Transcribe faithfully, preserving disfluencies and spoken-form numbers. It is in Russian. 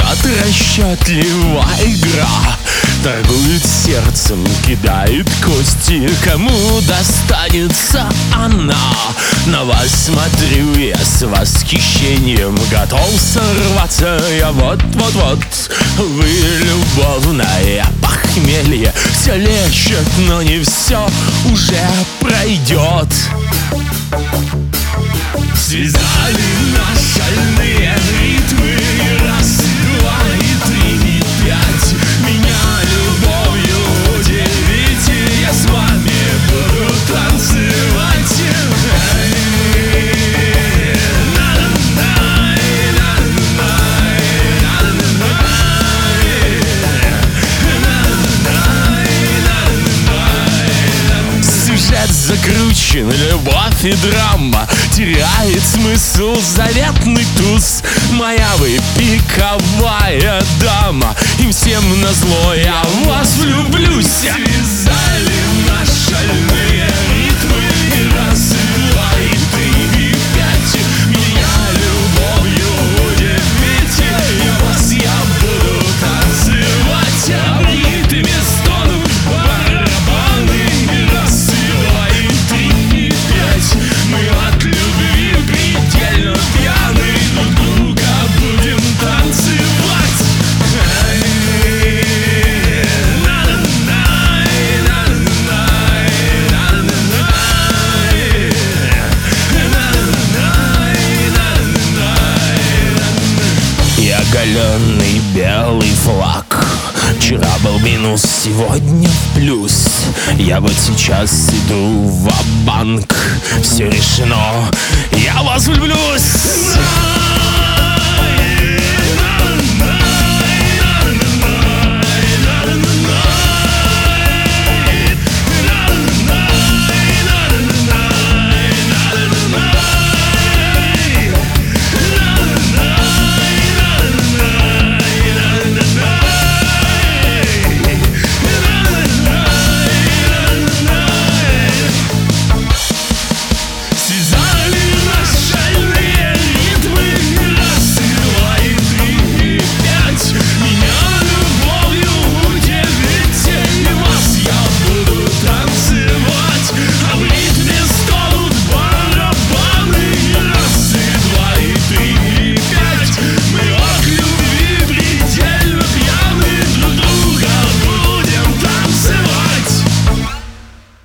Идет расчетливая игра, торгует сердцем, кидает кости. Кому достанется она? На вас смотрю я с восхищением, готов сорваться я вот-вот-вот. Вы любовное похмелье, все лечит, но не все уже пройдет. Связали нас шальные ритмы, раз, и два, и три, и пять. Меня любовью удивите, я с вами буду танцевать. Сюжет закручен, любовь и драма, теряет смысл заветный туз. Моя вы пиковая дама, им всем назло я в вас влюблюсь. Связали нас шальные ритмы, и раз, и два, и три, и пять. Меня любовью удивите, я вас я буду танцевать. А в ритме стонут барабаны, и раз, и два, и три, и пять. Мы от любви предельно пьяны, друг друга будем танцевать. Я оголенный белый флаг, вчера был минус, сегодня плюс. Я вот сейчас иду ва-банк, все решено, я вас влюблюсь.